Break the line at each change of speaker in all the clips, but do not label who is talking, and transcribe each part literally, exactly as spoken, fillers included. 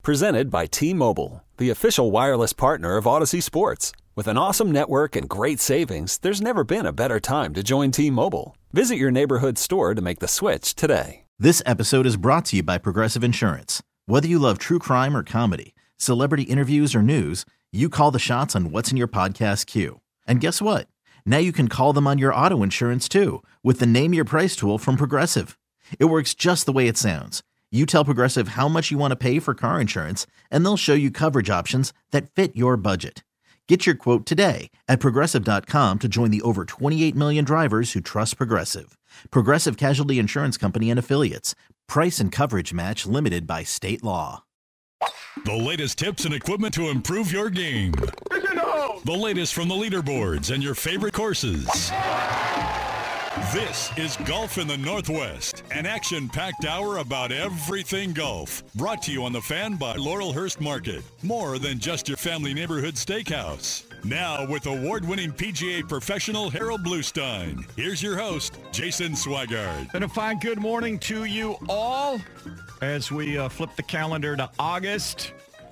Presented by T-Mobile, the official wireless partner of Odyssey Sports. With an awesome network and great savings, there's never been a better time to join T-Mobile. Visit your neighborhood store to make the switch today.
This episode is brought to you by Progressive Insurance. Whether you love true crime or comedy, celebrity interviews or news, you call the shots on what's in your podcast queue. And guess what? Now you can call them on your auto insurance too with the Name Your Price tool from Progressive. It works just the way it sounds. You tell Progressive how much you want to pay for car insurance, and they'll show you coverage options that fit your budget. Get your quote today at Progressive dot com to join the over twenty-eight million drivers who trust Progressive. Progressive Casualty Insurance Company and Affiliates. Price and coverage match limited by state law.
The latest tips and equipment to improve your game. The latest from the leaderboards and your favorite courses. This is Golf in the Northwest, an action-packed hour about everything golf. Brought to you on The Fan by Laurelhurst Market. More than just your family neighborhood steakhouse. Now with award-winning P G A professional Harold Bluestein. Here's your host, Jason Swigard.
And a fine good morning to you all as we uh, flip the calendar to August.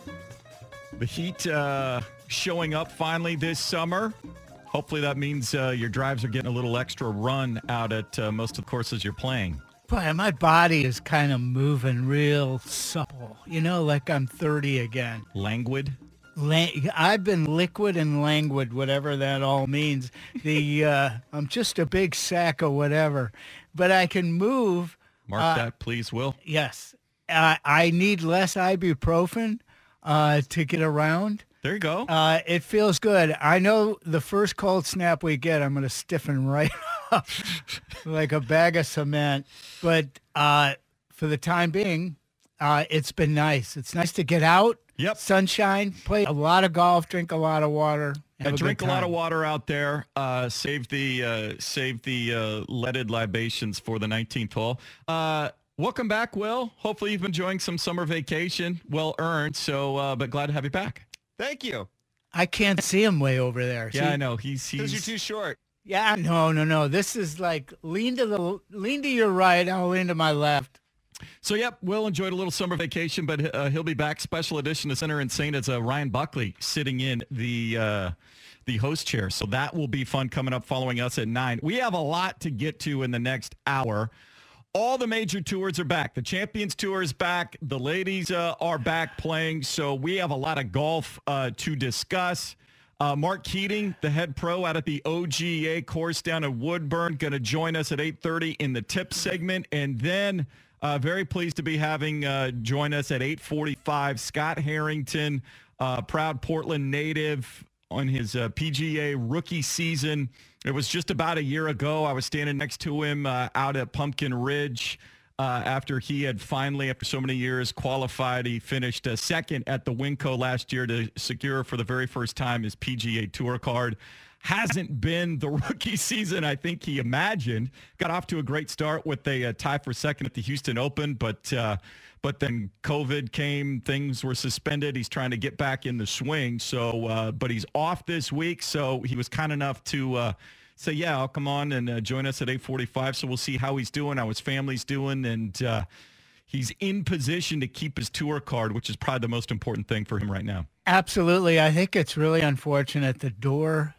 The heat uh, showing up finally this summer. Hopefully that means uh, your drives are getting a little extra run out at uh, most of the courses you're playing.
Boy, my body is kind of moving real supple. You know, like I'm thirty again.
Languid?
La- I've been liquid and languid, whatever that all means. The uh, I'm just a big sack of whatever. But I can move.
Mark
uh,
that, please, Will.
Yes. Uh, I need less ibuprofen uh, to get around.
There you go.
Uh, it feels good. I know the first cold snap we get, I'm going to stiffen right up like a bag of cement. But uh, for the time being, uh, it's been nice. It's nice to get out,
yep.
sunshine, play a lot of golf, drink a lot of water.
And a drink a lot of water out there. Uh, save the uh, save the uh, leaded libations for the nineteenth hole. Uh, welcome back, Will. Hopefully you've been enjoying some summer vacation, well earned. So, uh, but glad to have you back.
Thank you.
I can't see him way over there.
Yeah,
see?
I know. He's he's
Because you're too short.
Yeah, no, no, no. This is like lean to the lean to your right. I'll lean to my left.
So, yep, Will enjoyed a little summer vacation, but uh, he'll be back. Special edition to Center and Saint as uh, Ryan Buckley sitting in the uh, the host chair. So that will be fun coming up following us at nine. We have a lot to get to in the next hour. All the major tours are back. The Champions Tour is back. The ladies uh, are back playing. So we have a lot of golf uh, to discuss. Uh, Mark Keating, the head pro out at the O G A course down in Woodburn, going to join us at eight thirty in the tip segment. And then uh, very pleased to be having uh, join us at eight forty-five, Scott Harrington, uh, proud Portland native on his uh, P G A rookie season. It was just about a year ago. I was standing next to him uh, out at Pumpkin Ridge uh, after he had finally, after so many years, qualified. He finished uh, second at the Winco last year to secure for the very first time his P G A Tour card. Hasn't been the rookie season I think he imagined. Got off to a great start with a uh, tie for second at the Houston Open, but uh, but then COVID came. Things were suspended. He's trying to get back in the swing. So, uh, but he's off this week, so he was kind enough to uh, say, yeah, I'll come on and uh, join us at eight forty-five. So we'll see how he's doing, how his family's doing, and uh, he's in position to keep his tour card, which is probably the most important thing for him right now.
Absolutely. I think it's really unfortunate the door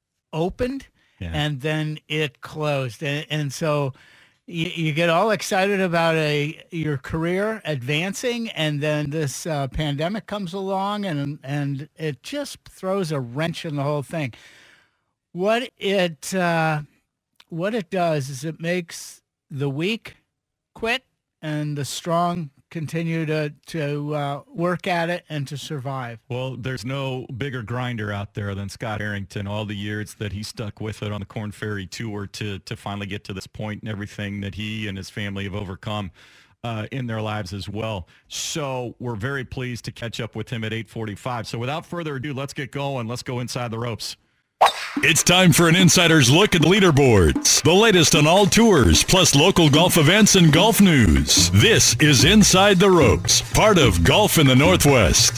opened yeah. and then it closed. And, and so you, you get all excited about a your career advancing, and then this uh, pandemic comes along and and it just throws a wrench in the whole thing. What it uh, what it does is it makes the weak quit and the strong continue to to uh, work at it and to survive.
Well, there's no bigger grinder out there than Scott Harrington. All the years that he stuck with it on the Korn Ferry Tour to to finally get to this point, and everything that he and his family have overcome uh, in their lives as well. So we're very pleased to catch up with him at eight forty-five. So without further ado, let's get going. Let's go inside the ropes.
It's time for an insider's look at the leaderboards. The latest on all tours, plus local golf events and golf news. This is Inside the Ropes, part of Golf in the Northwest.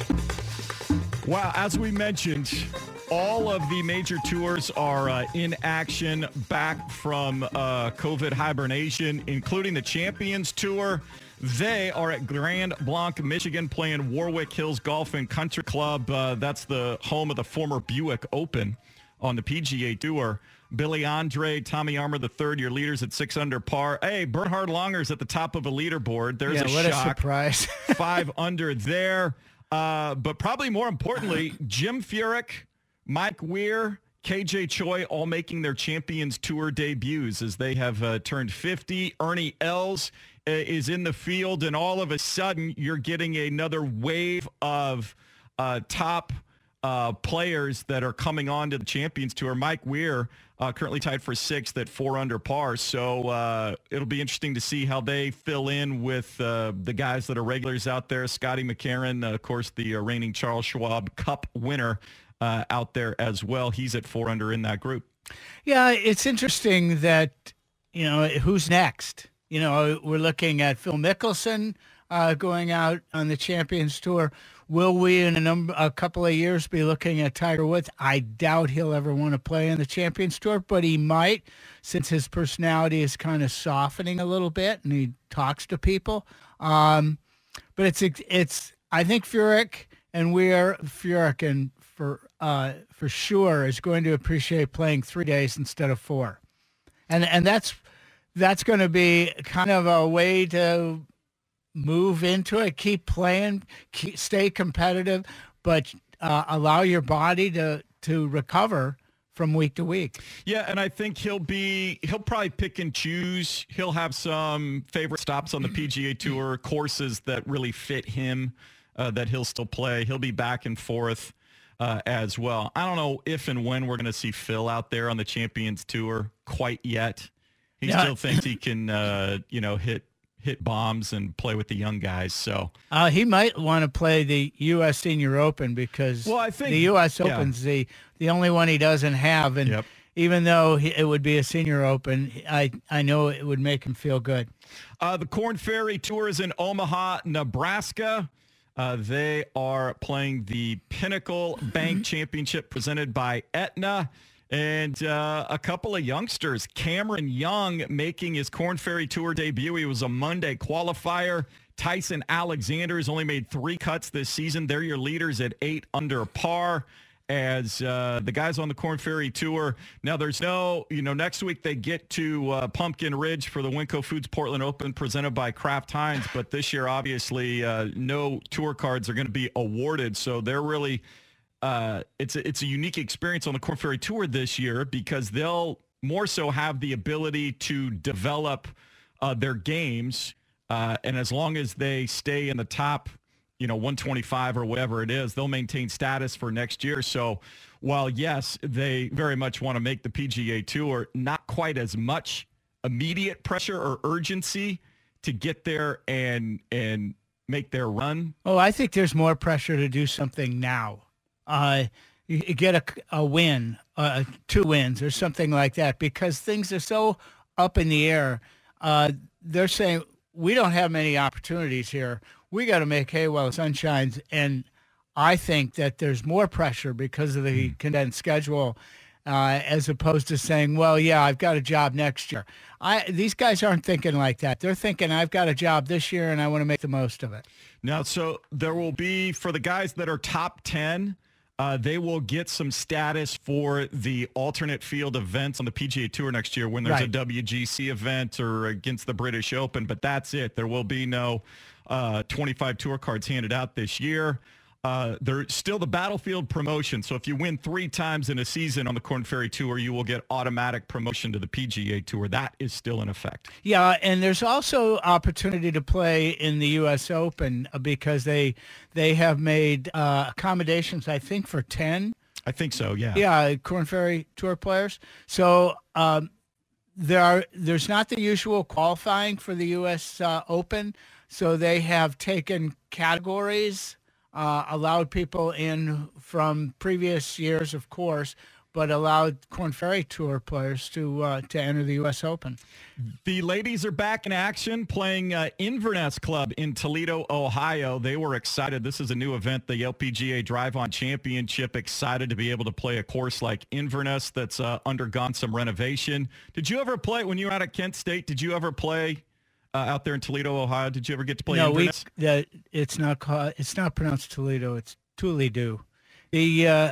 Wow, as we mentioned, all of the major tours are uh, in action, back from uh, COVID hibernation, including the Champions Tour. They are at Grand Blanc, Michigan, playing Warwick Hills Golf and Country Club. Uh, that's the home of the former Buick Open on the P G A Tour. Billy Andre, Tommy Armour the third, your leaders at six under par. Hey, Bernhard Langer's at the top of a leaderboard. There's
yeah,
a
what
shock.
a surprise.
Five under there. Uh, but probably more importantly, Jim Furyk, Mike Weir, K J Choi all making their Champions Tour debuts as they have uh, turned fifty. Ernie Els uh, is in the field, and all of a sudden you're getting another wave of uh, top uh, players that are coming on to the Champions Tour. Mike Weir uh, currently tied for sixth at four under par, so uh, it'll be interesting to see how they fill in with uh, the guys that are regulars out there. Scotty McCarron, uh, of course, the uh, reigning Charles Schwab Cup winner, Uh, out there as well. He's at four under in that group.
Yeah, it's interesting that, you know, who's next? You know, we're looking at Phil Mickelson uh, going out on the Champions Tour. Will we, in a number, a couple of years, be looking at Tiger Woods? I doubt he'll ever want to play in the Champions Tour, but he might, since his personality is kind of softening a little bit and he talks to people. Um, but it's, it's, I think Furyk and Weir, Furyk and for uh, for sure is going to appreciate playing three days instead of four, and and that's that's going to be kind of a way to move into it. Keep playing, keep, stay competitive, but uh, allow your body to to recover from week to week.
Yeah, and I think he'll be he'll probably pick and choose. He'll have some favorite stops on the P G A Tour, courses that really fit him, uh, that he'll still play. He'll be back and forth. Uh, as well. I don't know if and when we're going to see Phil out there on the Champions Tour quite yet. He yeah. still thinks he can, uh, you know, hit hit bombs and play with the young guys. So
uh, he might want to play the U S Senior Open because
well, I think,
the U S
yeah.
Open's the the only one he doesn't have, and
yep.
even though he, it would be a Senior Open, I I know it would make him feel good.
Uh, the Korn Ferry Tour is in Omaha, Nebraska. Uh, they are playing the Pinnacle Bank Championship presented by Aetna. And uh, a couple of youngsters, Cameron Young making his Korn Ferry Tour debut. He was a Monday qualifier. Tyson Alexander has only made three cuts this season. They're your leaders at eight under par as uh, the guys on the Korn Ferry Tour. Now, there's no, you know, next week they get to uh, Pumpkin Ridge for the Winco Foods Portland Open presented by Kraft Heinz. But this year, obviously, uh, no tour cards are going to be awarded. So they're really, uh, it's, a, it's a unique experience on the Korn Ferry Tour this year because they'll more so have the ability to develop uh, their games. Uh, and as long as they stay in the top, you know, one twenty-five or whatever it is, they'll maintain status for next year. So while, yes, they very much want to make the P G A Tour, not quite as much immediate pressure or urgency to get there and and make their run.
Oh, I think there's more pressure to do something now. Uh, you, you get a, a win, uh, two wins or something like that because things are so up in the air. Uh, they're saying, we don't have many opportunities here. We got to make hay while the sun shines. And I think that there's more pressure because of the condensed schedule uh, as opposed to saying, well, yeah, I've got a job next year. I These guys aren't thinking like that. They're thinking, I've got a job this year and I want to make the most of it.
Now, so there will be, for the guys that are top ten, uh, they will get some status for the alternate field events on the P G A Tour next year when there's
right.
a W G C event or against the British Open. But that's it. There will be no uh, twenty-five tour cards handed out this year. Uh, there's still the Battlefield promotion. So if you win three times in a season on the Korn Ferry Tour, you will get automatic promotion to the P G A Tour. That is still in effect.
Yeah, and there's also opportunity to play in the U S Open because they they have made uh, accommodations, I think, for ten.
I think so, yeah.
Yeah, Korn Ferry Tour players. So um, there are there's not the usual qualifying for the U S uh, Open. So they have taken categories. Uh, allowed people in from previous years, of course, but allowed Korn Ferry Tour players to uh, to enter the U S Open.
The ladies are back in action playing uh, Inverness Club in Toledo, Ohio. They were excited. This is a new event, the L P G A Drive-On Championship. Excited to be able to play a course like Inverness that's uh, undergone some renovation. Did you ever play, when you were out at Kent State, did you ever play uh, out there in Toledo, Ohio? Did you ever get to play
no,
Inverness?
we, the, it's not called, it's not pronounced Toledo. It's Toledo. The uh,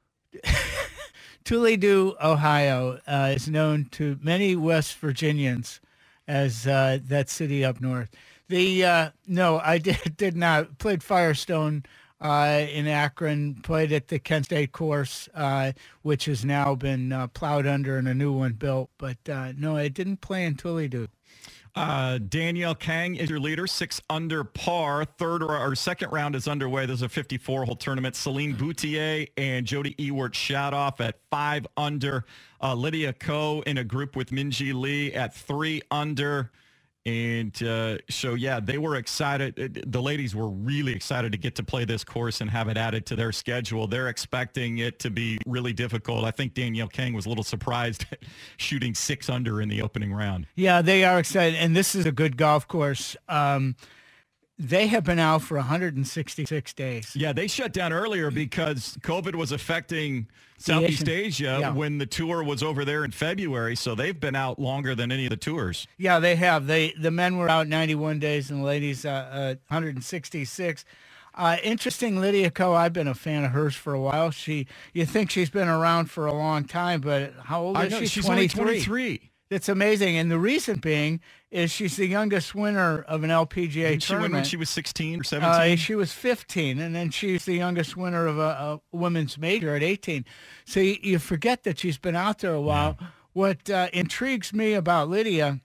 Toledo, Ohio, uh, is known to many West Virginians as uh, that city up north. The uh, no, I did did not played Firestone uh, in Akron. Played at the Kent State course, uh, which has now been uh, plowed under and a new one built. But uh, no, I didn't play in Toledo.
Uh, Danielle Kang is your leader, six under par. Third or, or second round is underway. There's a fifty-four hole tournament. Celine Boutier and Jody Ewart shot off at five under. Uh, Lydia Ko in a group with Minji Lee at three under. And uh, so, yeah, they were excited. The ladies were really excited to get to play this course and have it added to their schedule. They're expecting it to be really difficult. I think Danielle Kang was a little surprised at shooting six under in the opening round.
Yeah, they are excited. And this is a good golf course. Um, they have been out for one hundred sixty-six days.
Yeah, they shut down earlier because COVID was affecting Southeast Asia yeah. when the tour was over there in February. So they've been out longer than any of the tours.
Yeah, they have. They The men were out ninety-one days and the ladies uh, uh, one hundred sixty-six. Uh, interesting, Lydia Ko, I've been a fan of hers for a while. She, you think she's been around for a long time, but how old is
I know,
she?
She's
twenty-three.
only twenty-three.
It's amazing. And the reason being is she's the youngest winner of an L P G A
Didn't
tournament.
She win when she was sixteen or seventeen?
Uh, she was fifteen, and then she's the youngest winner of a, a women's major at eighteen. So you, you forget that she's been out there a while. Yeah. What uh, intrigues me about Lydia,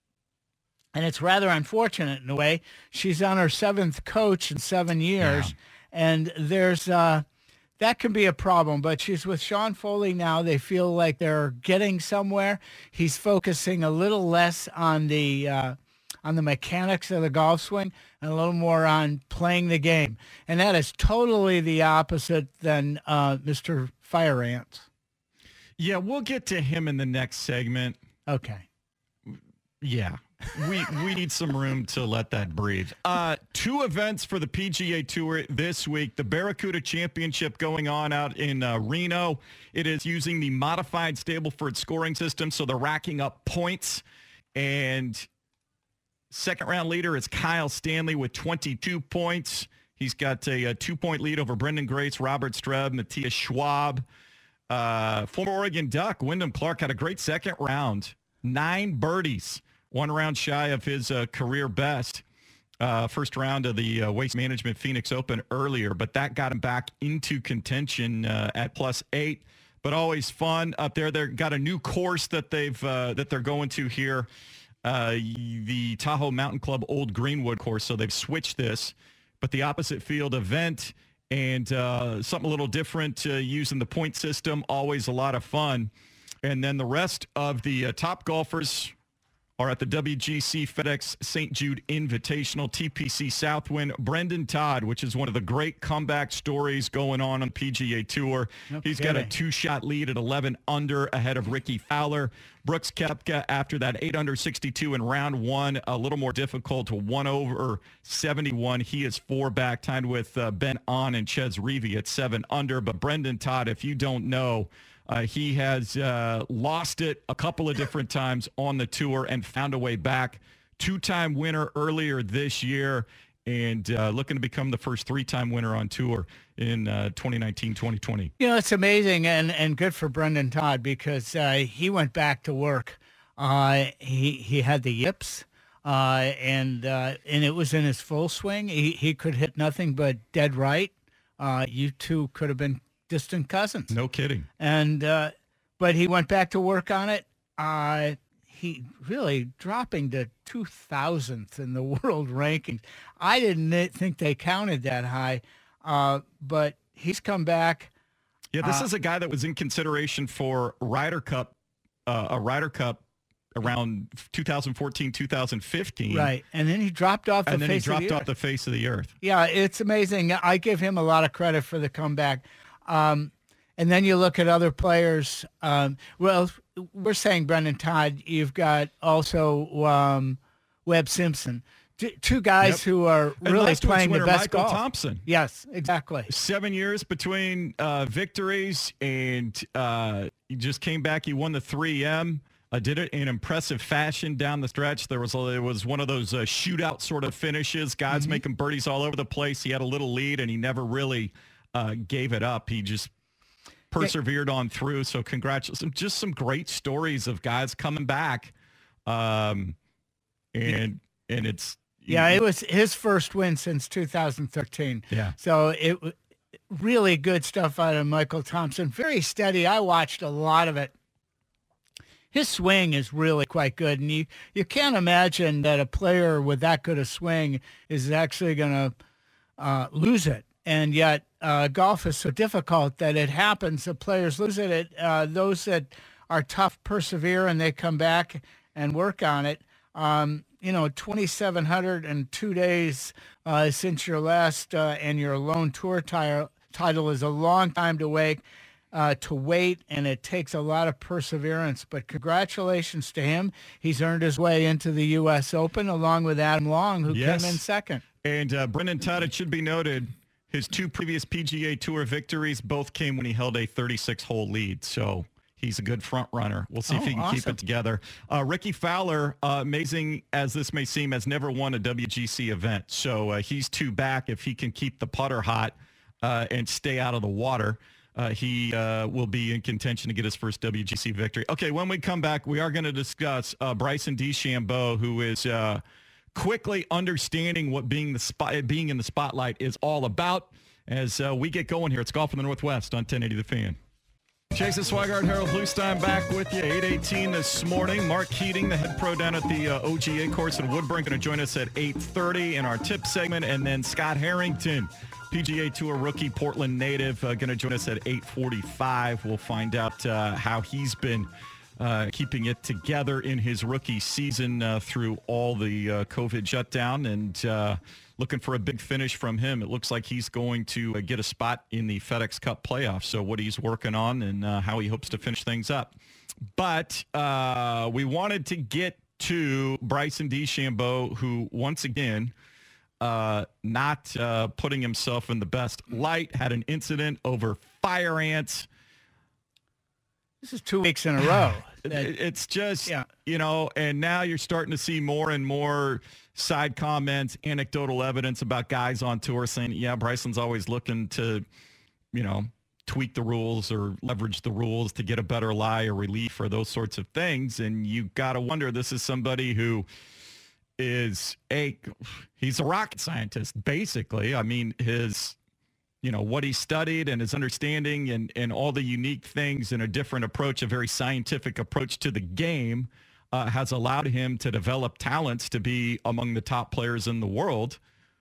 and it's rather unfortunate in a way, she's on her seventh coach in seven years, yeah. and there's uh, that can be a problem, but she's with Sean Foley now. They feel like they're getting somewhere. He's focusing a little less on the uh, on the mechanics of the golf swing and a little more on playing the game. And that is totally the opposite than uh, Mister Fire Ants.
Yeah, we'll get to him in the next segment.
Okay.
Yeah. we we need some room to let that breathe. Uh, two events for the P G A Tour this week. The Barracuda Championship going on out in uh, Reno. It is using the modified Stableford scoring system, so they're racking up points. And second round leader is Kyle Stanley with twenty-two points. He's got a, a two-point lead over Brendan Grace, Robert Streb, Matthias Schwab. Uh, former Oregon Duck, Wyndham Clark, had a great second round. Nine birdies. One round shy of his uh, career best. Uh, first round of the uh, Waste Management Phoenix Open earlier, but that got him back into contention uh, at plus eight. But always fun up there. They've got a new course that they've uh, that they're going to here, uh, the Tahoe Mountain Club Old Greenwood course. So they've switched this, but the opposite field event and uh, something a little different uh, using the point system. Always a lot of fun. And then the rest of the uh, top golfers are at the W G C FedEx Saint Jude Invitational. T P C Southwind, Brendan Todd, which is one of the great comeback stories going on on P G A Tour. Okay. He's got a two-shot lead at eleven under ahead of Ricky Fowler. Brooks Koepka, after that eight under sixty-two in round one, a little more difficult to one over seventy-one. He is four back, tied with uh, Ben Ahn and Ches Reavie at seven under. But Brendan Todd, if you don't know, Uh, he has uh, lost it a couple of different times on the tour and found a way back. Two-time winner earlier this year and uh, looking to become the first three-time winner on tour in uh, twenty nineteen twenty twenty.
You know, it's amazing and, and good for Brendan Todd because uh, he went back to work. Uh, he he had the yips, uh, and uh, and it was in his full swing. He, he could hit nothing but dead right. Uh, you two could have been distant cousins.
No kidding.
And uh, but he went back to work on it. Uh, he really dropping to two thousandth in the world rankings. I didn't think they counted that high, uh, but he's come back.
Yeah, this
uh,
is a guy that was in consideration for Ryder Cup, uh, a Ryder Cup around two thousand fourteen, two thousand fifteen.
Right, and then he dropped off the
and then
face
he dropped
of the
off
earth.
the face of the earth.
Yeah, it's amazing. I give him a lot of credit for the comeback. Um, and then you look at other players. Um, well, we're saying Brendan Todd. You've got also um, Webb Simpson, T- two guys
yep.
who are
and
really
last
playing the
winner,
best
Michael
golf.
Thompson.
Yes, exactly.
Seven years between uh, victories, and uh, he just came back. He won the three M. Uh, did it in impressive fashion down the stretch. There was a, it was one of those uh, shootout sort of finishes. Guys mm-hmm. making birdies all over the place. He had a little lead, and he never really uh, gave it up. He just persevered on through. So congratulations. Just some great stories of guys coming back. Um, and and it's
yeah, it was his first win since two thousand thirteen.
Yeah.
So it really good stuff out of Michael Thompson. Very steady. I watched a lot of it. His swing is really quite good, and you, you can't imagine that a player with that good a swing is actually going to uh, lose it. And yet uh, golf is so difficult that it happens. The players lose it. it uh, those that are tough persevere, and they come back and work on it. Um, you know, twenty-seven hundred and two days uh, since your last uh, and your lone tour tire, title is a long time to wait. Uh, to wait, and it takes a lot of perseverance. But congratulations to him. He's earned his way into the U S Open along with Adam Long, who
yes.
came in second.
And uh, Brendan Todd, it should be noted, his two previous P G A Tour victories both came when he held a thirty-six hole lead. So he's a good front runner. We'll see
oh,
if he can
awesome.
keep it together. Uh, Ricky Fowler, uh, amazing as this may seem, has never won a W G C event. So uh, he's two back. If he can keep the putter hot uh, and stay out of the water, Uh, he uh, will be in contention to get his first W G C victory. Okay, when we come back, we are going to discuss uh, Bryson DeChambeau, who is uh, quickly understanding what being the spot, being in the spotlight is all about. As uh, we get going here, it's Golf in the Northwest on ten eighty The Fan. Jason Swigart, Harold Bluestein back with you, eight eighteen this morning. Mark Keating, the head pro down at the uh, O G A course in Woodburn, going to join us at eight thirty in our tip segment. And then Scott Harrington, P G A Tour rookie, Portland native, uh, going to join us at eight forty-five. We'll find out uh, how he's been uh, keeping it together in his rookie season uh, through all the uh, COVID shutdown, and uh, looking for a big finish from him. It looks like he's going to uh, get a spot in the FedEx Cup playoffs, so what he's working on and uh, how he hopes to finish things up. But uh, we wanted to get to Bryson DeChambeau, who once again – Uh, not uh, putting himself in the best light, had an incident over fire ants.
This is two weeks in a row.
That, it's just,
yeah.
you know, and now you're starting to see more and more side comments, anecdotal evidence about guys on tour saying, yeah, Bryson's always looking to, you know, tweak the rules or leverage the rules to get a better lie or relief or those sorts of things. And you got to wonder, this is somebody who is a he's a rocket scientist, basically. I mean, his, you know, what he studied and his understanding and, and all the unique things and a different approach, a very scientific approach to the game uh, has allowed him to develop talents to be among the top players in the world.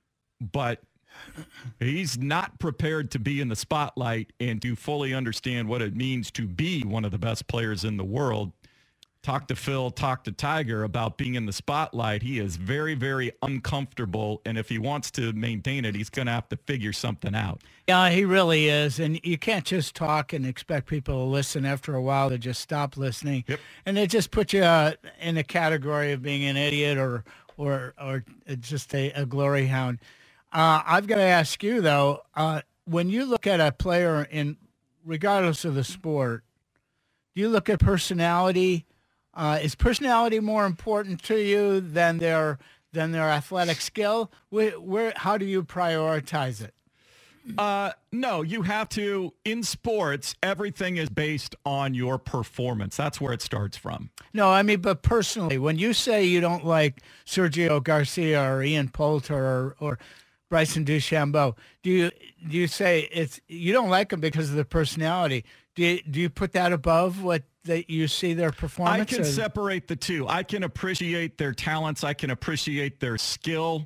But he's not prepared to be in the spotlight and to fully understand what it means to be one of the best players in the world. Talk to Phil, talk to Tiger about being in the spotlight. He is very, very uncomfortable, and if he wants to maintain it, he's going to have to figure something out.
Yeah, he really is, and you can't just talk and expect people to listen. After a while, they just stop listening,
yep.
and they just put you uh, in a category of being an idiot or or or just a, a glory hound. Uh, I've got to ask you, though, uh, when you look at a player, in regardless of the sport, do you look at personality? Uh, is personality more important to you than their than their athletic skill? Where, where how do you prioritize it?
Uh, no, you have to. In sports, everything is based on your performance. That's where it starts from.
No, I mean, but personally, when you say you don't like Sergio Garcia or Ian Poulter or, or Bryson DeChambeau, do you do you say it's you don't like them because of their personality? Do you, do you put that above what that you see their performance?
I can
or?
separate the two. I can appreciate their talents. I can appreciate their skill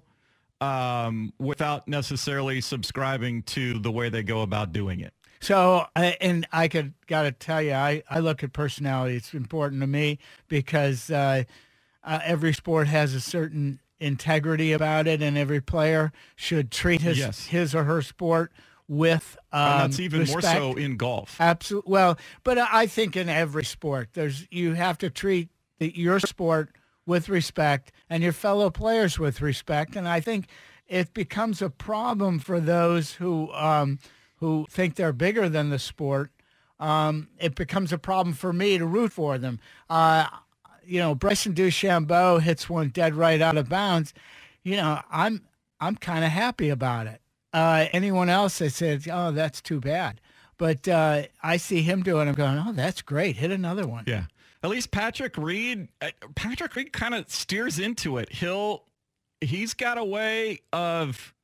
um, without necessarily subscribing to the way they go about doing it.
So, and I could got to tell you, I, I look at personality. It's important to me because uh, uh, every sport has a certain integrity about it, and every player should treat his
yes.
his or her sport with um,
and that's even
respect.
more so in golf.
Absolutely. Well, but I think in every sport, there's you have to treat the, your sport with respect and your fellow players with respect. And I think it becomes a problem for those who um, who think they're bigger than the sport. Um, it becomes a problem for me to root for them. Uh, you know, Bryson DeChambeau hits one dead right out of bounds, you know, I'm I'm kind of happy about it. Uh, anyone else that says, oh, that's too bad. But uh, I see him doing it. I'm going, oh, that's great. Hit another one.
Yeah. At least Patrick Reed, uh, Patrick Reed kind of steers into it. He'll, he's got a way of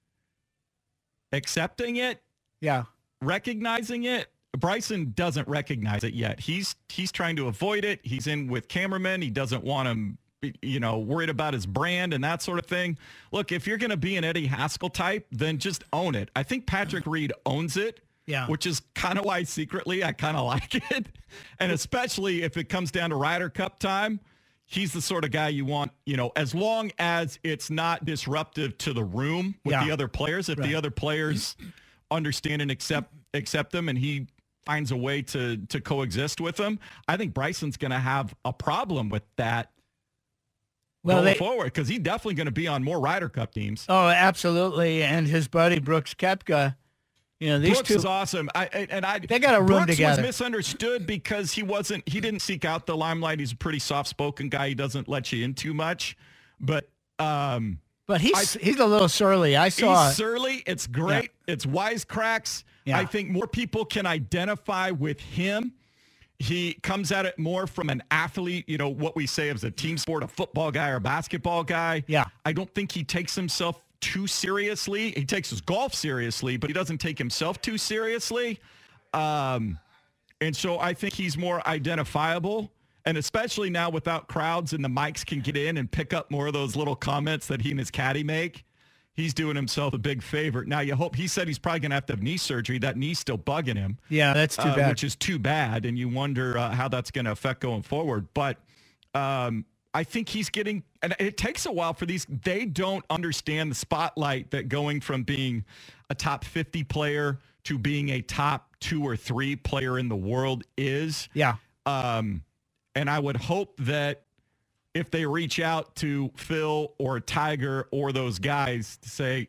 accepting it.
Yeah.
Recognizing it. Bryson doesn't recognize it yet. He's, he's trying to avoid it. He's in with cameramen. He doesn't want him, you know, worried about his brand and that sort of thing. Look, if you're going to be an Eddie Haskell type, then just own it. I think Patrick Reed owns it. Yeah. Which is kind of why secretly I kind of like it. And especially if it comes down to Ryder Cup time, he's the sort of guy you want, you know, as long as it's not disruptive to the room with yeah. the other players. If right. the other players understand and accept accept them and he finds a way to to coexist with them, I think Bryson's going to have a problem with that well, going they, forward because he's definitely going to be on more Ryder Cup teams.
Oh, absolutely. And his buddy Brooks Koepka. You know, these
Brooks
two
is awesome. I and I
they got a room
Brooks
together.
Was misunderstood because he wasn't. He didn't seek out the limelight. He's a pretty soft-spoken guy. He doesn't let you in too much. But um,
but he's I, he's a little surly. I saw
he's surly. It's great. Yeah. It's wisecracks. Yeah. I think more people can identify with him. He comes at it more from an athlete. You know what we say as a team sport, a football guy or a basketball guy.
Yeah.
I don't think he takes himself too seriously. He takes his golf seriously, but he doesn't take himself too seriously. Um, and so I think he's more identifiable. And especially now without crowds and the mics can get in and pick up more of those little comments that he and his caddy make, he's doing himself a big favor. Now you hope, he said he's probably going to have to have knee surgery. That knee's still bugging him.
Yeah, that's too
uh,
bad.
Which is too bad. And you wonder uh, how that's going to affect going forward. But um, I think he's getting, and it takes a while for these, they don't understand the spotlight that going from being a top fifty player to being a top two or three player in the world is.
Yeah.
Um, and I would hope that if they reach out to Phil or Tiger or those guys to say,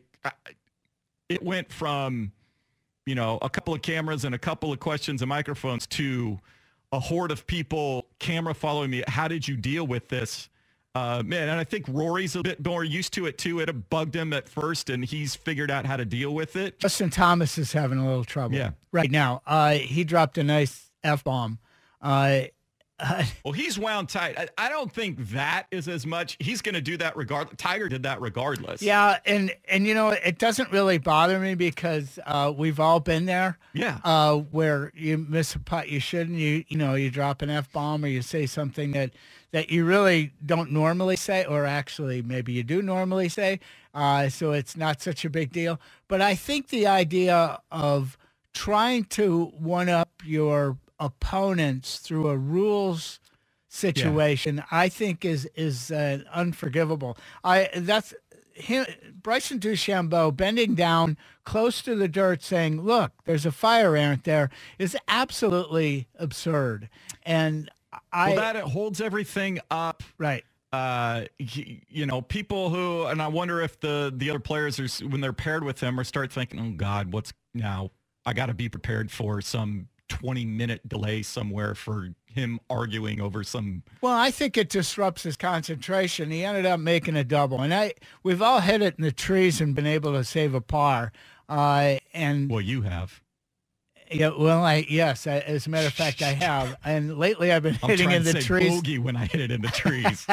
it went from, you know, a couple of cameras and a couple of questions and microphones to a horde of people, camera following me. How did you deal with this? Uh, man, and I think Rory's a bit more used to it too. It bugged him at first, and he's figured out how to deal with it.
Justin Thomas is having a little trouble
yeah.
right now. Uh, he dropped a nice F-bomb. Uh, uh,
well, he's wound tight. I, I don't think that is as much. He's going to do that regardless. Tiger did that regardless.
Yeah, and, and you know, it doesn't really bother me because uh, we've all been there.
Yeah.
Uh, where you miss a putt you shouldn't. You you know, you drop an F-bomb or you say something that, that you really don't normally say, or actually maybe you do normally say, uh, so it's not such a big deal. But I think the idea of trying to one-up your opponents through a rules situation, yeah. I think is is uh, unforgivable. I that's him, Bryson DeChambeau bending down close to the dirt saying, look, there's a fire ant there, is absolutely absurd. And I,
well, that it holds everything up.
Right.
Uh, you know, people who, and I wonder if the, the other players are, when they're paired with him, or start thinking, oh God, what's now, I got to be prepared for some twenty minute delay somewhere for him arguing over some.
Well, I think it disrupts his concentration. He ended up making a double, and I, we've all hit it in the trees and been able to save a par. Uh, and
well, you have.
Yeah, well, I yes, I, as a matter of fact, I have, and lately I've been
I'm
hitting
trying
in the
to say
trees.
Bogey when I hit it in the trees.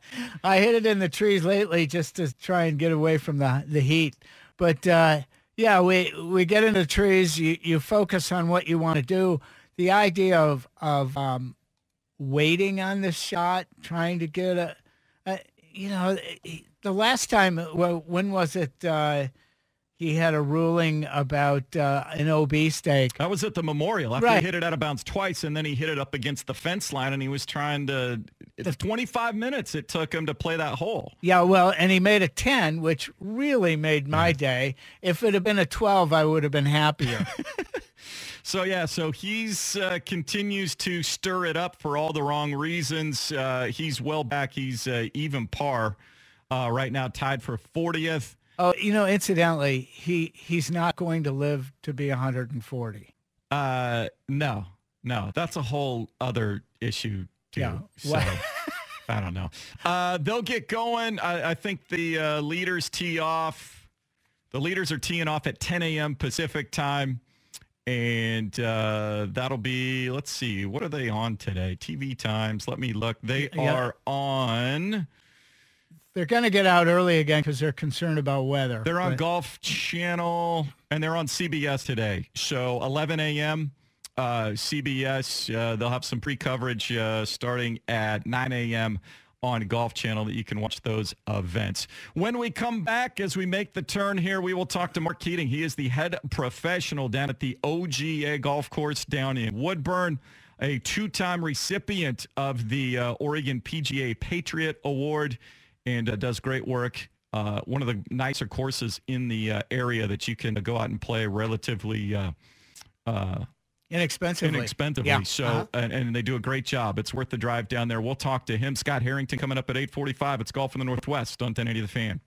I hit it in the trees lately just to try and get away from the the heat. But uh, yeah, we we get in the trees. You you focus on what you want to do. The idea of of um, waiting on the shot, trying to get a, a you know, the last time, well, when was it? Uh, He had a ruling about uh, an O B stake.
That was at the Memorial. After
right.
he hit it out of bounds twice, and then he hit it up against the fence line, and he was trying to – it's twenty-five minutes it took him to play that hole.
Yeah, well, and he made a ten, which really made my yeah. day. If it had been a twelve, I would have been happier.
So, yeah, so he's uh, continues to stir it up for all the wrong reasons. Uh, he's well back. He's uh, even par uh, right now, tied for fortieth.
Oh, you know, incidentally, he he's not going to live to be one hundred forty.
Uh, no, no, that's a whole other issue too.
Yeah.
So. I don't know. Uh, they'll get going. I, I think the uh, leaders tee off. The leaders are teeing off at ten a.m. Pacific time. And uh, that'll be, let's see, what are they on today? T V times. Let me look. They
yeah.
are on.
They're going to get out early again because they're concerned about weather.
They're on
but...
Golf Channel, and they're on C B S today. So eleven a.m. Uh, C B S. Uh, they'll have some pre-coverage uh, starting at nine a.m. on Golf Channel that you can watch those events. When we come back, as we make the turn here, we will talk to Mark Keating. He is the head professional down at the O G A Golf Course down in Woodburn, a two-time recipient of the uh, Oregon P G A Patriot Award, and uh, does great work. Uh, one of the nicer courses in the uh, area that you can uh, go out and play relatively uh, uh,
Inexpensively.
Inexpensively.
Yeah.
So,
uh-huh.
and, and they do a great job. It's worth the drive down there. We'll talk to him. Scott Harrington coming up at eight forty-five. It's Golf in the Northwest on ten eighty The Fan.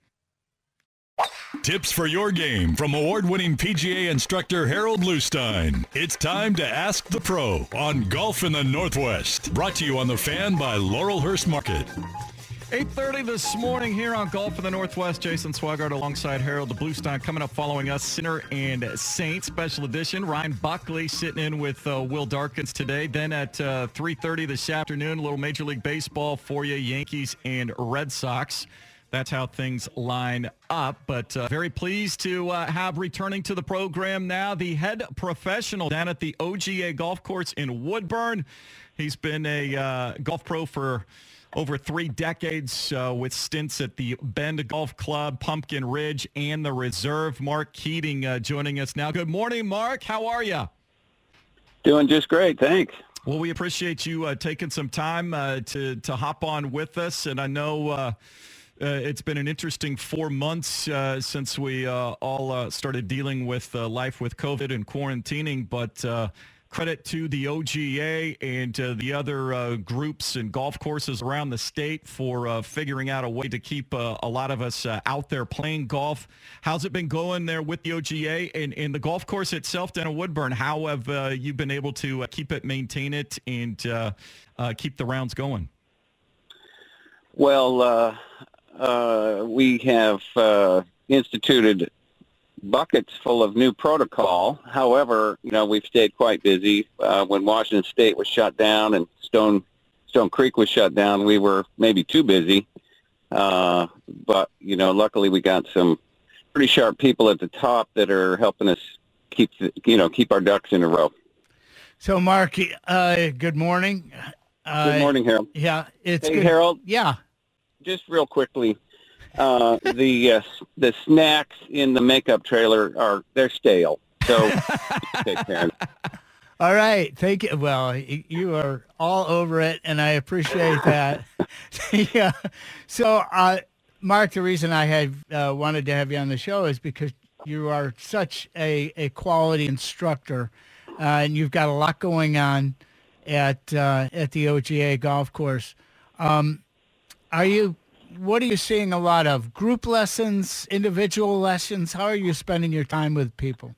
Tips for your game from award-winning P G A instructor Harold Bluestein. It's time to Ask the Pro on Golf in the Northwest. Brought to you on The Fan by Laurelhurst Market.
eight thirty this morning here on Golf in the Northwest. Jason Swigart alongside Harold Bluestein coming up following us. Sinner and Saint special edition. Ryan Buckley sitting in with uh, Will Darkins today. Then at uh, three thirty this afternoon, a little Major League Baseball for you, Yankees and Red Sox. That's how things line up. But uh, very pleased to uh, have returning to the program now the head professional down at the O G A Golf Course in Woodburn. He's been a uh, golf pro for over three decades uh, with stints at the Bend Golf Club, Pumpkin Ridge, and the Reserve. Mark Keating uh, joining us now. Good morning, Mark. How are you?
Doing just great, thanks.
Well, we appreciate you uh, taking some time uh, to, to hop on with us. And I know uh, uh, it's been an interesting four months uh, since we uh, all uh, started dealing with uh, life with COVID and quarantining, but uh, credit to the O G A and uh, the other uh, groups and golf courses around the state for uh, figuring out a way to keep uh, a lot of us uh, out there playing golf. How's it been going there with the O G A and, and the golf course itself down in Woodburn? How have uh, you been able to uh, keep it, maintain it, and uh, uh, keep the rounds going?
Well, uh, uh, we have uh, instituted buckets full of new protocol. However, you know, we've stayed quite busy. Uh, when Washington State was shut down and Stone Stone Creek was shut down, we were maybe too busy. Uh, but, you know, luckily we got some pretty sharp people at the top that are helping us keep, the, you know, keep our ducks in a row.
So, Mark, uh, good morning. Uh,
good morning, Harold.
Yeah, it's
hey,
good.
Harold.
Yeah.
Just real quickly. Uh, the uh, the snacks in the makeup trailer are they're stale. So take care.
All right, thank you. Well, you are all over it, and I appreciate that. Yeah. So, uh, Mark, the reason I had uh, wanted to have you on the show is because you are such a, a quality instructor, uh, and you've got a lot going on at uh, at the O G A golf course. Um, are you? What are you seeing a lot of? Group lessons, individual lessons? How are you spending your time with people?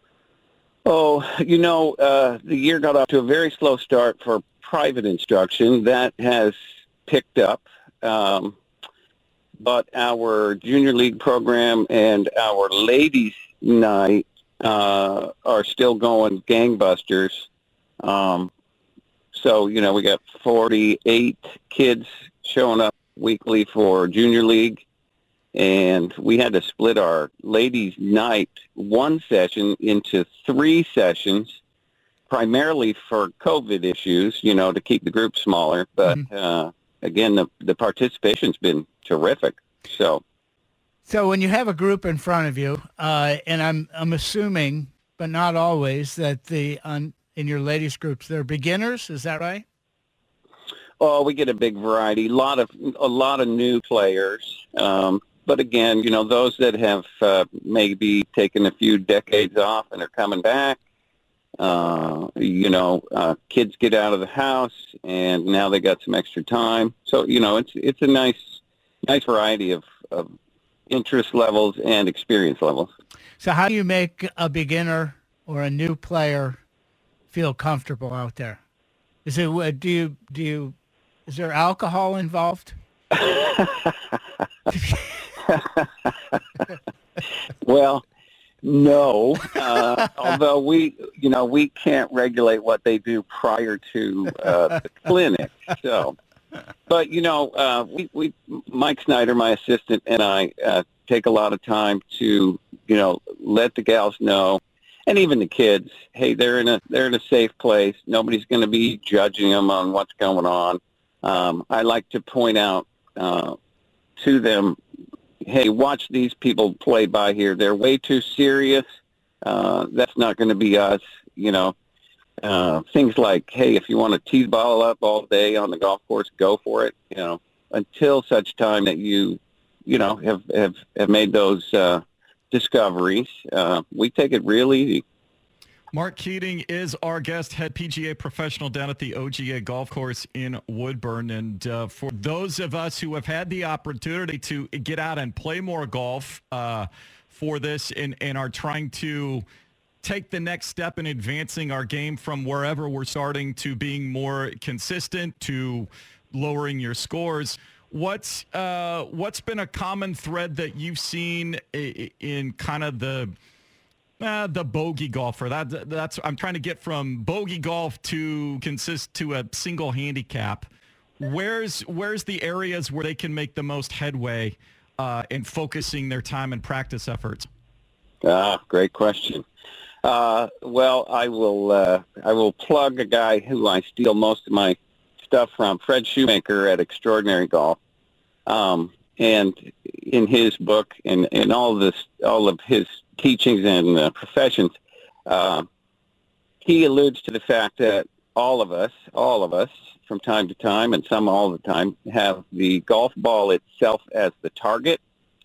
Oh, you know, uh, the year got off to a very slow start for private instruction. That has picked up. Um, but our junior league program and our ladies' night uh, are still going gangbusters. Um, so, you know, we got forty-eight kids showing up weekly for junior league, and we had to split our ladies night one session into three sessions, primarily for COVID issues, you know, to keep the group smaller. But mm-hmm. uh, again, the, the participation's been terrific. So,
so when you have a group in front of you, uh, and I'm I'm assuming, but not always, that the on in your ladies groups they're beginners. Is that right?
Oh, we get a big variety, a lot of a lot of new players. Um, but again, you know, those that have uh, maybe taken a few decades off and are coming back. Uh, you know, uh, kids get out of the house and now they got some extra time. So, you know, it's it's a nice nice variety of, of interest levels and experience levels.
So, how do you make a beginner or a new player feel comfortable out there? Is it do you do you Is there alcohol involved?
Well, no. Uh, although we, you know, we can't regulate what they do prior to uh, the clinic. So, but you know, uh, we, we, Mike Snyder, my assistant, and I uh, take a lot of time to, you know, let the gals know, and even the kids, hey, they're in a they're in a safe place. Nobody's going to be judging them on what's going on. Um, I like to point out uh, to them, hey, watch these people play by here. They're way too serious. Uh, that's not going to be us. You know, uh, things like, hey, if you want to tee the ball up all day on the golf course, go for it. You know, until such time that you, you know, have have, have made those uh, discoveries. Uh, we take it real easy.
Mark Keating is our guest, head P G A professional down at the O G A golf course in Woodburn. And uh, for those of us who have had the opportunity to get out and play more golf uh, for this and, and are trying to take the next step in advancing our game from wherever we're starting to being more consistent to lowering your scores, what's, uh, what's been a common thread that you've seen in kind of the – Uh, the bogey golfer. That that's I'm trying to get from bogey golf to consist to a single handicap. Where's where's the areas where they can make the most headway uh, in focusing their time and practice efforts?
Ah, great question. Uh, well, I will uh, I will plug a guy who I steal most of my stuff from, Fred Shoemaker at Extraordinary Golf. Um, and in his book and, and all of this, all of his teachings and uh, professions, uh, he alludes to the fact that all of us, all of us from time to time, and some all the time, have the golf ball itself as the target.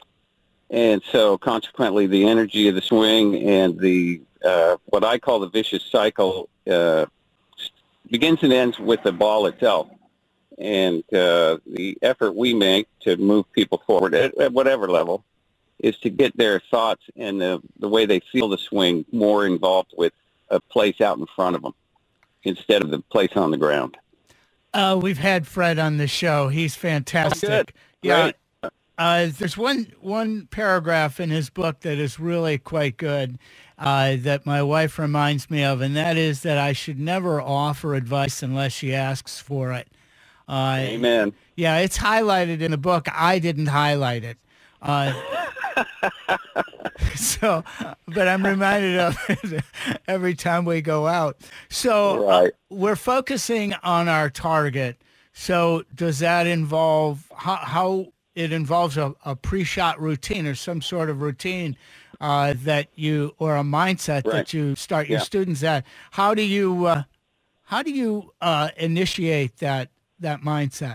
And so consequently, the energy of the swing and the, uh, what I call the vicious cycle, uh, begins and ends with the ball itself. And uh, the effort we make to move people forward at, at whatever level is to get their thoughts and the, the way they feel the swing more involved with a place out in front of them instead of the place on the ground.
Uh, we've had Fred on the show. He's fantastic.
Oh, good.
Yeah.
Great.
Uh, there's one one paragraph in his book that is really quite good uh, that my wife reminds me of, and that is that I should never offer advice unless she asks for it. Uh,
Amen.
Yeah, it's highlighted in the book. I didn't highlight it. Uh, so, but I'm reminded of it every time we go out. So
right.
uh, we're focusing on our target. So does that involve how, how it involves a, a pre-shot routine or some sort of routine uh, that you, or a mindset
right.
that you start your
yeah.
students at? How do you, uh, how do you uh, initiate that, that mindset?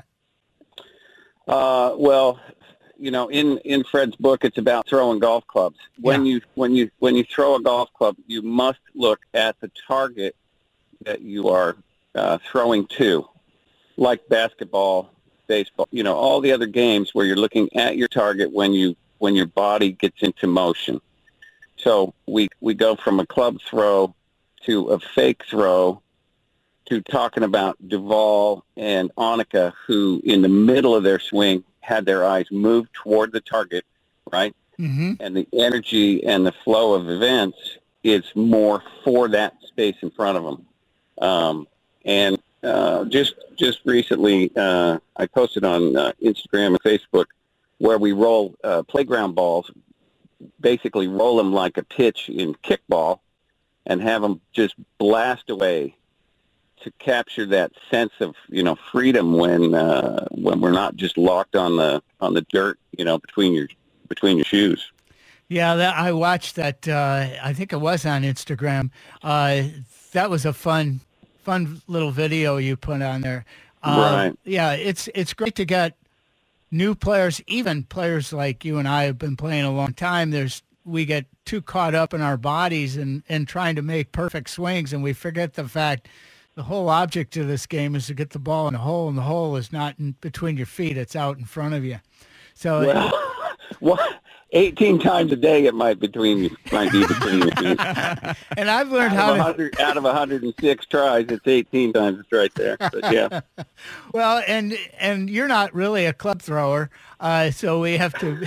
Uh, well, you know, in, in Fred's book, it's about throwing golf clubs. When
yeah.
you when you when you throw a golf club, you must look at the target that you are uh, throwing to, like basketball, baseball. You know, all the other games where you're looking at your target when you when your body gets into motion. So we we go from a club throw to a fake throw to talking about Duval and Annika, who in the middle of their swing had their eyes move toward the target, right?
Mm-hmm.
And the energy and the flow of events is more for that space in front of them. Um, and uh, just just recently, uh, I posted on uh, Instagram and Facebook where we roll uh, playground balls, basically roll them like a pitch in kickball and have them just blast away to capture that sense of, you know, freedom when uh, when we're not just locked on the on the dirt, you know, between your between your shoes.
Yeah, that, I watched that. Uh, I think it was on Instagram. Uh, that was a fun, fun little video you put on there. Uh,
right.
Yeah, it's it's great to get new players, even players like you and I have been playing a long time. There's we get too caught up in our bodies and, and trying to make perfect swings, and we forget the fact the whole object of this game is to get the ball in the hole, and the hole is not in between your feet; it's out in front of you. So,
well, what eighteen times a day it might between you might be between you.
And I've learned
out
how
of to out of one hundred six tries, it's eighteen times. It's right there. But yeah.
Well, and and you're not really a club thrower, uh, so we have to.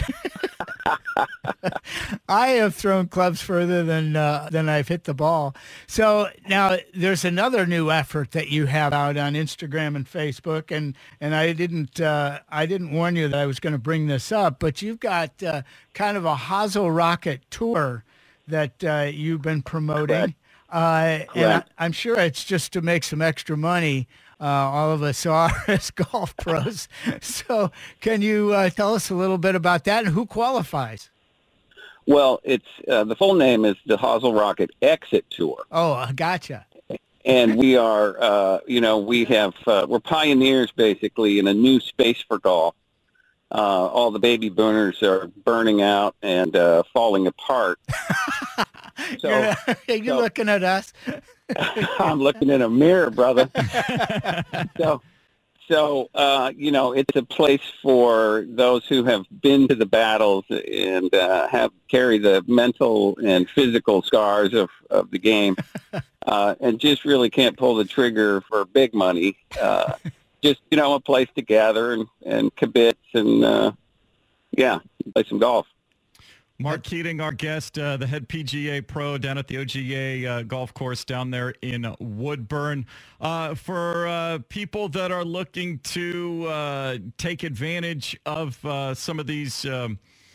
I have thrown clubs further than uh, than I've hit the ball. So now there's another new effort that you have out on Instagram and Facebook, and and I didn't uh, I didn't warn you that I was going to bring this up, but you've got uh, kind of a Hazel Rocket tour that uh, you've been promoting, uh, and I, I'm sure it's just to make some extra money. Uh, all of us are as golf pros. So can you uh, tell us a little bit about that and who qualifies?
Well, it's uh, the full name is the Hazel Rocket Exit Tour.
Oh, I gotcha.
And we are, uh, you know, we have, uh, we're pioneers basically in a new space for golf. Uh, all the baby boomers are burning out and uh, falling apart. So,
you're, you're
so,
looking at us.
I'm looking in a mirror, brother. so, so uh, you know, it's a place for those who have been to the battles and uh, have carry the mental and physical scars of, of the game, uh, and just really can't pull the trigger for big money. Uh, just, you know, a place to gather and, and kibitz and, uh, yeah, play some golf.
Mark Keating, our guest, uh, the head P G A pro down at the O G A uh, golf course down there in Woodburn. Uh, for uh, people that are looking to uh, take advantage of uh, some of these um,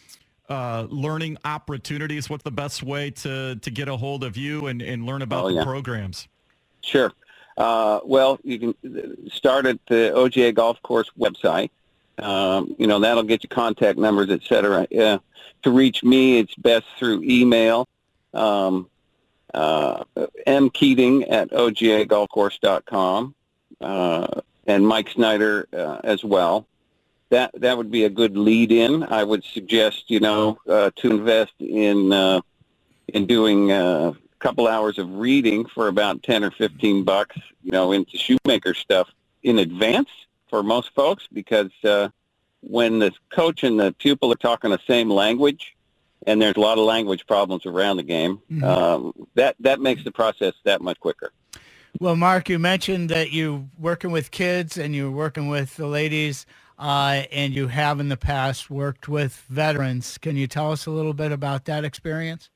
uh, learning opportunities, what's the best way to, to get a hold of you and, and learn about
oh,
the
yeah.
programs?
Sure. Uh, well, you can start at the O G A golf course website. Um, you know, that'll get you contact numbers, et cetera. Yeah. To reach me, it's best through email, um, uh, mkeating at o g a golf course dot com, uh, and Mike Snyder uh, as well. That that would be a good lead-in. I would suggest, you know, uh, to invest in uh, in doing uh, a couple hours of reading for about ten or fifteen bucks, you know, into shoemaker stuff in advance for most folks, because uh, when the coach and the pupil are talking the same language, and there's a lot of language problems around the game, mm-hmm. um, that, that makes the process that much quicker.
Well, Mark, you mentioned that you're working with kids and you're working with the ladies, uh, and you have in the past worked with veterans. Can you tell us a little bit about that experience?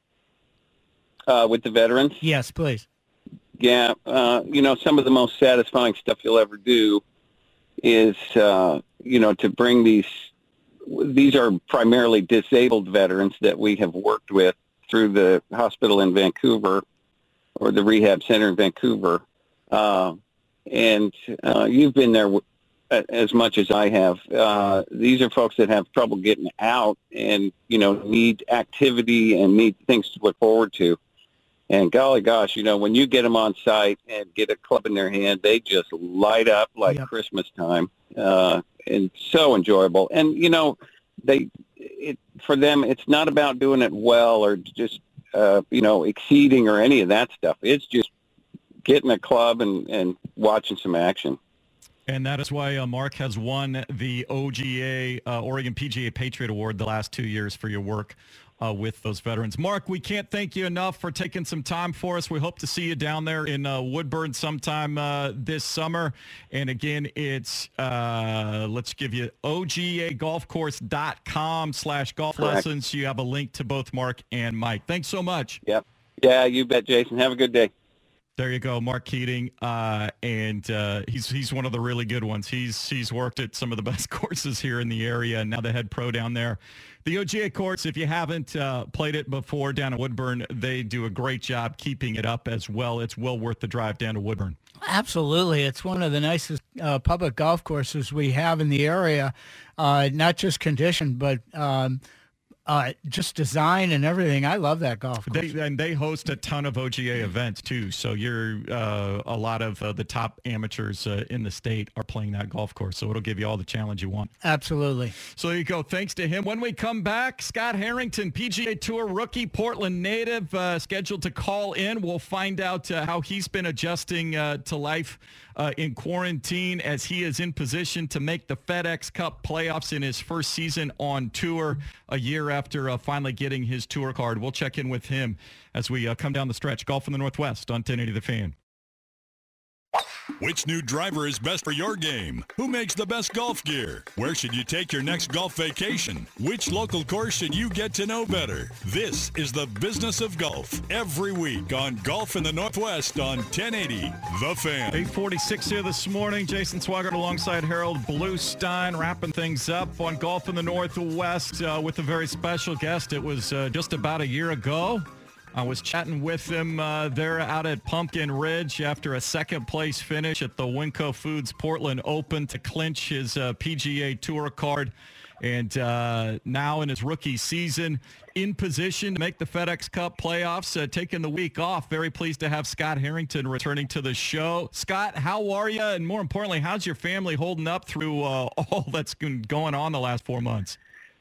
Uh, with the veterans?
Yes, please.
Yeah, uh, you know, some of the most satisfying stuff you'll ever do is, uh, you know, to bring these, these are primarily disabled veterans that we have worked with through the hospital in Vancouver or the rehab center in Vancouver. Uh, and uh, you've been there w- as much as I have. Uh, these are folks that have trouble getting out and, you know, need activity and need things to look forward to. And golly gosh, you know, when you get them on site and get a club in their hand, they just light up like yep. Christmas time, uh, and so enjoyable. And, you know, they, it, for them, it's not about doing it well or just, uh, you know, exceeding or any of that stuff. It's just getting a club and, and watching some action.
And that is why uh, Mark has won the O G A, uh, Oregon P G A Patriot Award the last two years for your work Uh, with those veterans. Mark, we can't thank you enough for taking some time for us. We hope to see you down there in uh, Woodburn sometime uh, this summer. And again, it's, uh, let's give you O G A golf course dot com slash golf lessons. You have a link to both Mark and Mike. Thanks so much.
Yep. Yeah, you bet, Jason. Have a good day.
There you go, Mark Keating, uh, and uh, he's he's one of the really good ones. He's he's worked at some of the best courses here in the area, and now the head pro down there. The O G A course, if you haven't uh, played it before down at Woodburn, they do a great job keeping it up as well. It's well worth the drive down to Woodburn.
Absolutely. It's one of the nicest uh, public golf courses we have in the area, uh, not just condition, but um, Uh, just design and everything. I love that golf course.
They, and they host a ton of O G A events too. So you're uh, a lot of uh, the top amateurs uh, in the state are playing that golf course. So it'll give you all the challenge you want.
Absolutely.
So there you go. Thanks to him. When we come back, Scott Harrington, P G A Tour rookie, Portland native, uh, scheduled to call in. We'll find out uh, how he's been adjusting uh, to life uh, in quarantine as he is in position to make the FedEx Cup playoffs in his first season on tour a year after. after uh, finally getting his tour card. We'll check in with him as we uh, come down the stretch. Golf in the Northwest on ten eighty The Fan.
Which new driver is best for your game? Who makes the best golf gear? Where should you take your next golf vacation? Which local course should you get to know better? This is the business of golf every week on Golf in the Northwest on ten eighty The Fan.
eight forty-six here this morning. Jason Swigert alongside Harold Bluestein wrapping things up on Golf in the Northwest uh, with a very special guest. It was uh, just about a year ago. I was chatting with him uh, there out at Pumpkin Ridge after a second-place finish at the Winco Foods Portland Open to clinch his uh, P G A Tour card. And uh, now in his rookie season, in position to make the FedEx Cup playoffs, uh, taking the week off. Very pleased to have Scott Harrington returning to the show. Scott, how are you? And more importantly, how's your family holding up through uh, all that's been going on the last four months?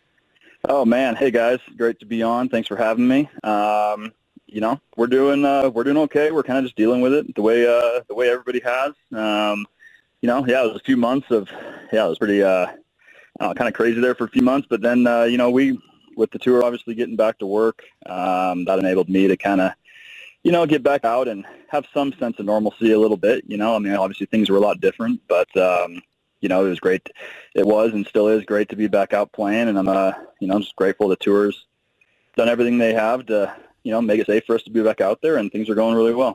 Oh, man. Hey, guys. Great to be on. Thanks for having me. Um, you know, we're doing uh, we're doing okay. We're kind of just dealing with it the way uh, the way everybody has. Um, you know, yeah, it was a few months of, yeah, it was pretty uh, uh, kind of crazy there for a few months. But then, uh, you know, we, with the tour obviously getting back to work, um, that enabled me to kind of, you know, get back out and have some sense of normalcy a little bit. You know, I mean, obviously things were a lot different, but, um, you know, it was great. It was and still is great to be back out playing. And I'm, uh, you know, I'm just grateful the tour's done everything they have to, you know, make it safe for us to be back out there, and things are going really well.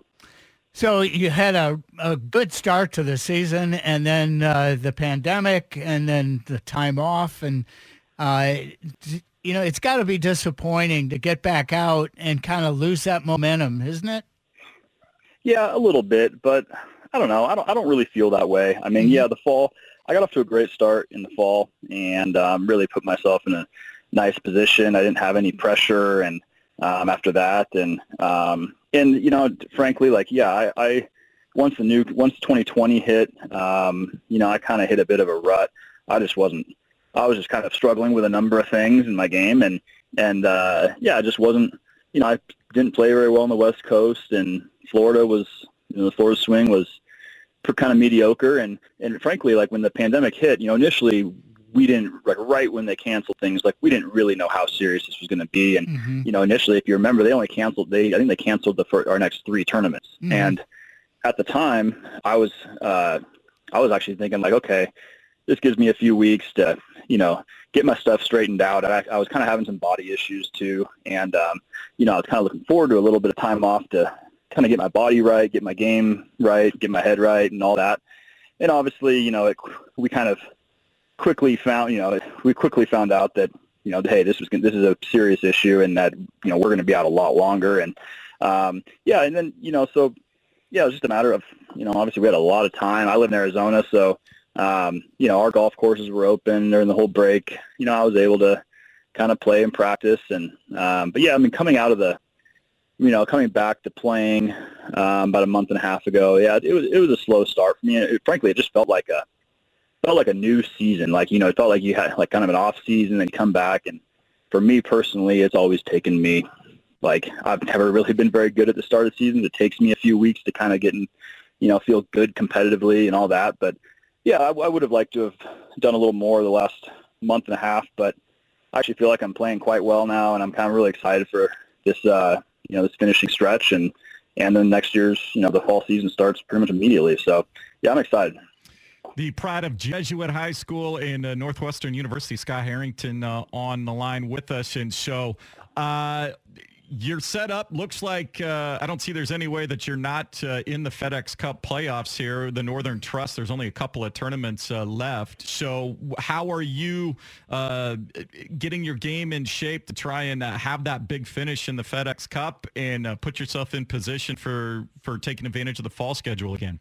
So you had a, a good start to the season, and then uh, the pandemic, and then the time off, and uh, you know, it's got to be disappointing to get back out and kind of lose that momentum, isn't it?
Yeah, a little bit, but I don't know. I don't. I don't really feel that way. I mean, mm-hmm. yeah, the fall. I got off to a great start in the fall, and um, really put myself in a nice position. I didn't have any pressure, and um, after that, and um, and you know, frankly, like yeah, I, I once the new once twenty twenty hit, um, you know, I kind of hit a bit of a rut. I just wasn't. I was just kind of struggling with a number of things in my game, and and uh, yeah, I just wasn't. You know, I didn't play very well on the West Coast, and Florida was, you know, the Florida swing was kind of mediocre, and and frankly, like when the pandemic hit, you know, initially we didn't, like right when they canceled things, like we didn't really know how serious this was going to be. And, mm-hmm. you know, initially, if you remember, they only canceled, they, I think they canceled the first, our next three tournaments. Mm-hmm. And at the time I was, uh, I was actually thinking like, okay, this gives me a few weeks to, you know, get my stuff straightened out. I, I was kind of having some body issues too. And, um, you know, I was kind of looking forward to a little bit of time off to kind of get my body right, get my game right, get my head right and all that. And obviously, you know, it, we kind of, quickly found, you know, we quickly found out that, you know, hey, this was this is a serious issue, and that, you know, we're going to be out a lot longer, and um, yeah, and then, you know, so yeah, it was just a matter of, you know, obviously we had a lot of time. I live in Arizona, so um, you know, our golf courses were open during the whole break. You know, I was able to kind of play and practice, and um, but yeah, I mean, coming out of the, you know, coming back to playing um, about a month and a half ago, yeah, it was it was a slow start for me. It, frankly, it just felt like a felt like a new season. Like, you know, it felt like you had like kind of an off season and come back. And for me personally, it's always taken me, like, I've never really been very good at the start of the season. It takes me a few weeks to kind of get in, you know, feel good competitively and all that. But yeah, I, I would have liked to have done a little more the last month and a half, but I actually feel like I'm playing quite well now, and I'm kind of really excited for this, uh, you know, this finishing stretch. And, and then next year's, you know, the fall season starts pretty much immediately. So yeah, I'm excited.
The pride of Jesuit High School and uh, Northwestern University, Scott Harrington, uh, on the line with us. And so uh, your setup looks like uh, I don't see there's any way that you're not uh, in the FedEx Cup playoffs here. The Northern Trust, there's only a couple of tournaments uh, left. So how are you uh, getting your game in shape to try and uh, have that big finish in the FedEx Cup and uh, put yourself in position for, for taking advantage of the fall schedule again?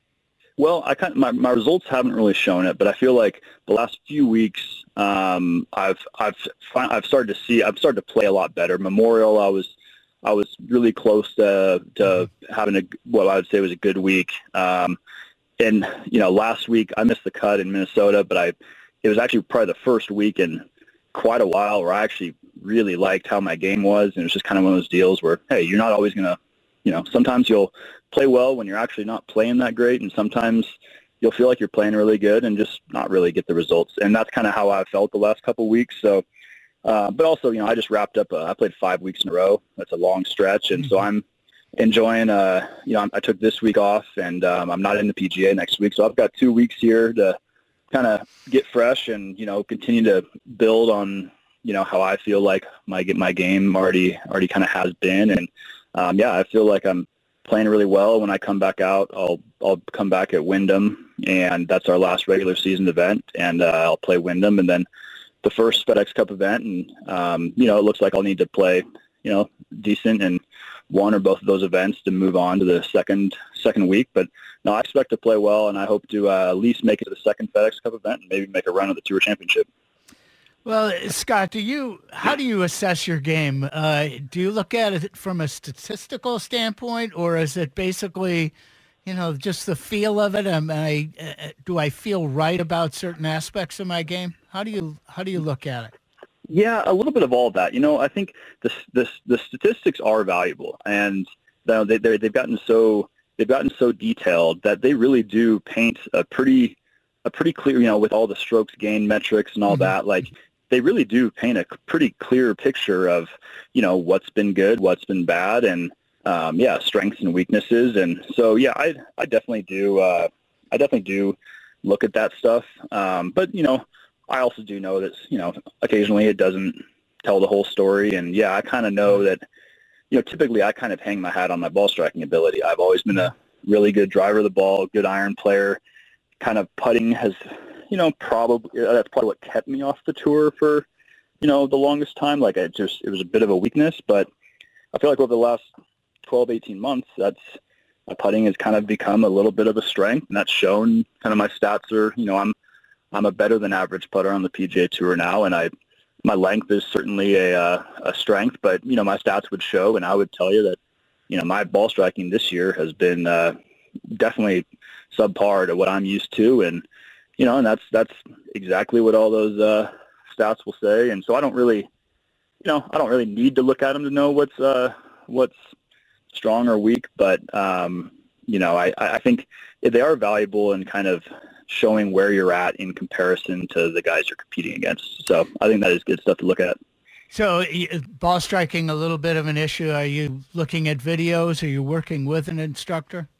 Well, I kind of, my, my results haven't really shown it, but I feel like the last few weeks, um, I've I've I've started to see I've started to play a lot better. Memorial, I was I was really close to to having a what I would say was a good week. Um, and you know, last week I missed the cut in Minnesota, but I it was actually probably the first week in quite a while where I actually really liked how my game was, and it was just kind of one of those deals where, hey, you're not always gonna, you know, sometimes you'll play well when you're actually not playing that great, and sometimes you'll feel like you're playing really good and just not really get the results. And that's kind of how I felt the last couple of weeks. So Uh, but also, you know, I just wrapped up, uh, I played five weeks in a row. That's a long stretch. And mm-hmm. so I'm enjoying, uh, you know, I took this week off, and um, I'm not in the P G A next week. So I've got two weeks here to kind of get fresh and, you know, continue to build on, you know, how I feel like my my game already already kind of has been. And, um, yeah, I feel like I'm playing really well. When I come back out, I'll I'll come back at Wyndham, and that's our last regular season event, and uh, I'll play Wyndham, and then the first FedEx Cup event, and um, you know, it looks like I'll need to play, you know, decent in one or both of those events to move on to the second second week. But no, I expect to play well, and I hope to uh, at least make it to the second FedEx Cup event, and maybe make a run at the Tour Championship.
Well, Scott, do you how do you assess your game? Uh, do you look at it from a statistical standpoint, or is it basically, you know, just the feel of it? Am I uh, do I feel right about certain aspects of my game? How do you how do you look at it?
Yeah, a little bit of all of that. You know, I think the the, the statistics are valuable, and you know, they they've gotten so they've gotten so detailed that they really do paint a pretty a pretty clear, you know, with all the strokes gain metrics and all mm-hmm. that, like. They really do paint a pretty clear picture of, you know, what's been good, what's been bad, and um, yeah, strengths and weaknesses. And so, yeah, I I definitely do. Uh, I definitely do look at that stuff. Um, but you know, I also do know that, you know, occasionally it doesn't tell the whole story. And yeah, I kind of know that, you know, typically I kind of hang my hat on my ball striking ability. I've always been a really good driver of the ball, good iron player. Kind of putting has. You know, probably that's probably what kept me off the tour for, you know, the longest time. Like, it just, it was a bit of a weakness, but I feel like over the last twelve, eighteen months, that's, my putting has kind of become a little bit of a strength, and that's shown. Kind of my stats are, you know, I'm, I'm a better than average putter on the P G A Tour now, and I, my length is certainly a, uh, a strength, but, you know, my stats would show, and I would tell you that, you know, my ball striking this year has been uh, definitely subpar to what I'm used to, and, you know, and that's that's exactly what all those uh, stats will say. And so I don't really, you know, I don't really need to look at them to know what's uh, what's strong or weak. But um, you know, I, I think they are valuable in kind of showing where you're at in comparison to the guys you're competing against. So I think that is good stuff to look at.
So ball striking, a little bit of an issue. Are you looking at videos? Are you working with an instructor?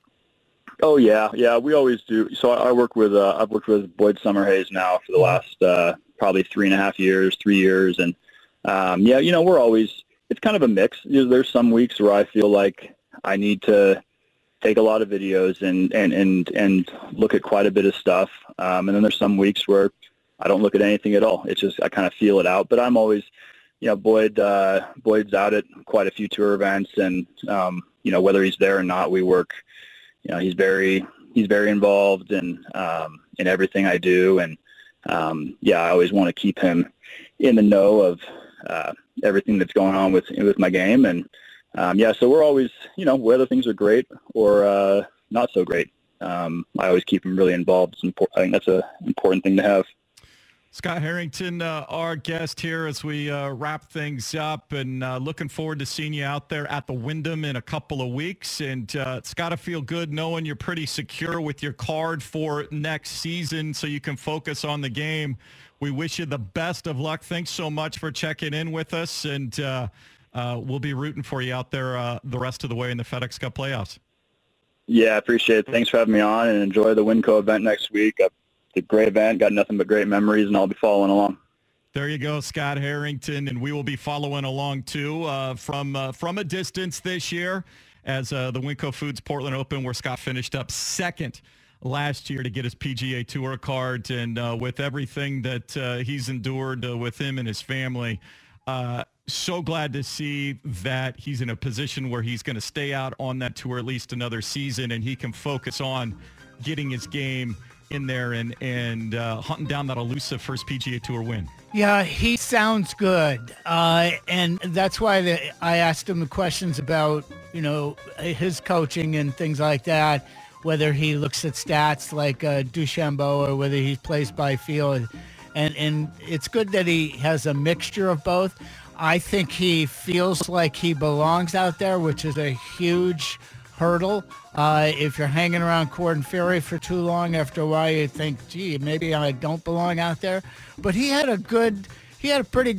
Oh yeah, yeah. We always do. So I, I work with uh, I've worked with Boyd Summerhays now for the last uh, probably three and a half years, three years, and um, yeah, you know, we're always. It's kind of a mix. You know, there's some weeks where I feel like I need to take a lot of videos and and and and look at quite a bit of stuff, um, and then there's some weeks where I don't look at anything at all. It's just I kind of feel it out. But I'm always, you know, Boyd uh, Boyd's out at quite a few tour events, and um, you know, whether he's there or not, we work. You know, he's very he's very involved in um, in everything I do, and um, yeah, I always want to keep him in the know of uh, everything that's going on with with my game, and um, yeah, so we're always, you know, whether things are great or uh, not so great, um, I always keep him really involved. It's important. I think that's an important thing to have.
Scott Harrington, uh, our guest here as we uh, wrap things up, and uh, looking forward to seeing you out there at the Wyndham in a couple of weeks. And uh, it's got to feel good knowing you're pretty secure with your card for next season so you can focus on the game. We wish you the best of luck. Thanks so much for checking in with us, and uh, uh, we'll be rooting for you out there uh, the rest of the way in the FedEx Cup playoffs.
Yeah, I appreciate it. Thanks for having me on, and enjoy the Winco event next week. I've It's a great event, got nothing but great memories, and I'll be following along.
There you go, Scott Harrington, and we will be following along too uh, from uh, from a distance this year as uh, the Winco Foods Portland Open, where Scott finished up second last year to get his P G A Tour card, and uh, with everything that uh, he's endured uh, with him and his family, uh, so glad to see that he's in a position where he's going to stay out on that tour at least another season, and he can focus on getting his game in there and and uh, hunting down that elusive first P G A Tour win.
Yeah, he sounds good, uh, and that's why the, I asked him the questions about, you know, his coaching and things like that, whether he looks at stats like uh, DuChambeau or whether he plays by feel, and, and and it's good that he has a mixture of both. I think he feels like he belongs out there, which is a huge hurdle. Uh, if you're hanging around Corn Ferry for too long, after a while you think, gee, maybe I don't belong out there. But he had a good, he had a pretty good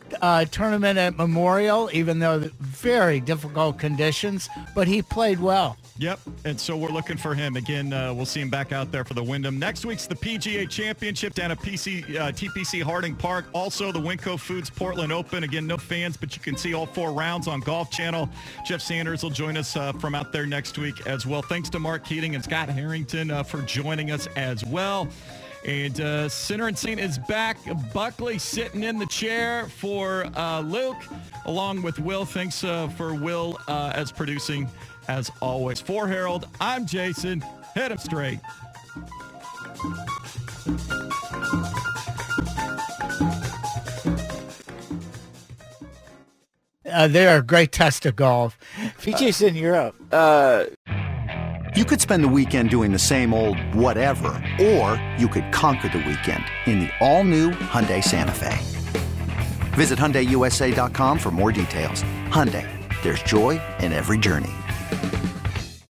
uh, tournament at Memorial, even though very difficult conditions, but he played well.
Yep, and so we're looking for him. Again, uh, we'll see him back out there for the Wyndham. Next week's the P G A Championship down at P C, uh, T P C Harding Park. Also, the Winco Foods Portland Open. Again, no fans, but you can see all four rounds on Golf Channel. Jeff Sanders will join us uh, from out there next week as well. Thanks to Mark Keating and Scott Harrington uh, for joining us as well. And uh, Center and Saint is back. Buckley sitting in the chair for uh, Luke, along with Will. Thanks uh, for Will uh, as producing, as always. For Harold, I'm Jason. Hit him straight.
Uh, they're a great test of golf. P G's in Europe.
Uh... You could spend the weekend doing the same old whatever, or you could conquer the weekend in the all-new Hyundai Santa Fe. Visit Hyundai U S A dot com for more details. Hyundai, there's joy in every journey.